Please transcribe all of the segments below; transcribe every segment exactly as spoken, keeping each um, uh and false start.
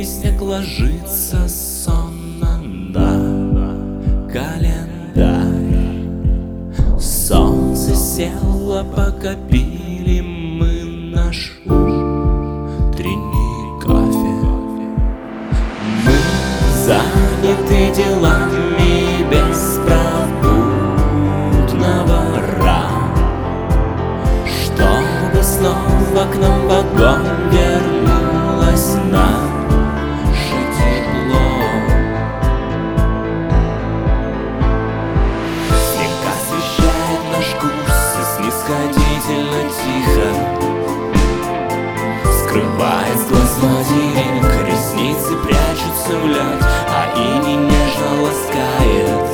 снег ложится сонно на календарь. Солнце село, пока пили мы наш утренний кофе. Мы заняты делами беспробудного ра, чтобы снова к нам в огонь вернулось наше тепло. Снег освещает наш курс и снисходительно тихо скрывает с глаз материнок, ресницы прячутся в лед, а иней нежно ласкает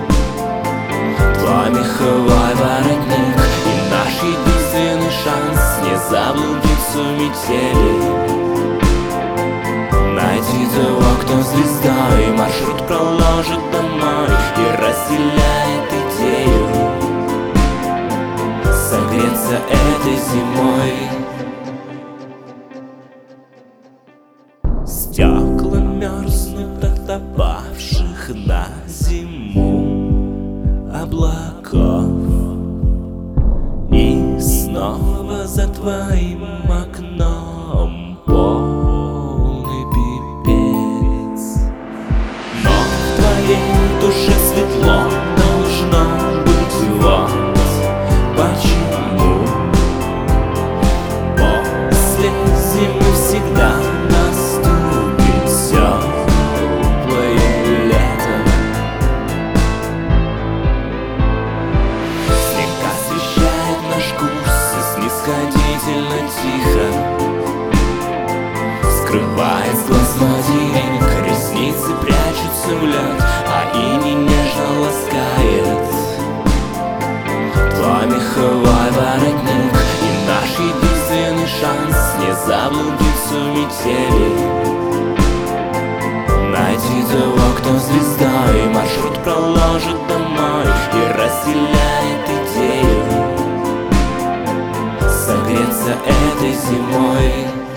твой меховой воротник. И наш единственный шанс не заблудиться в метели, найти того, кто звездой маршрут проложит домой и разделяет идею согреться этой зимой. Стекла мерзнут от опавших на зиму облаков, и снова за твоим окном полный пипец. Но в твоей душе светло должно быть, вот почему после зимы всегда наступит теплое лето. Снег освещает наш курс и снисходительно тихо скрывает с глаз материнок, ресницы прячутся в лед, а иней нежно ласкает твой меховой воротник. И наш единственный шанс не заблудиться в метели, найти того, кто звездой маршрут проложит домой и разделяет идею согреться этой зимой.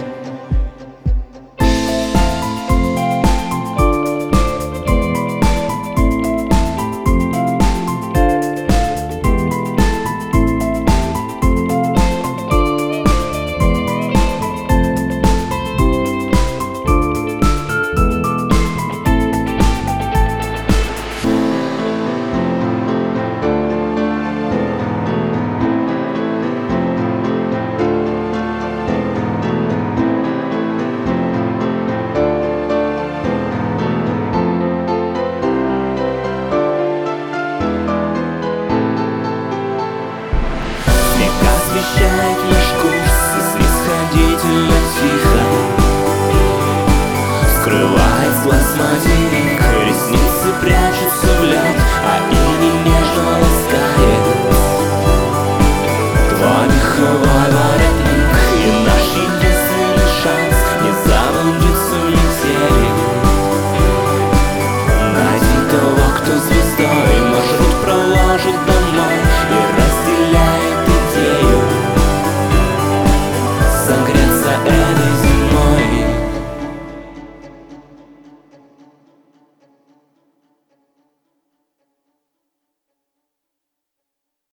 Освещает наш курс и снисходительно тихо скрывает с глаз матери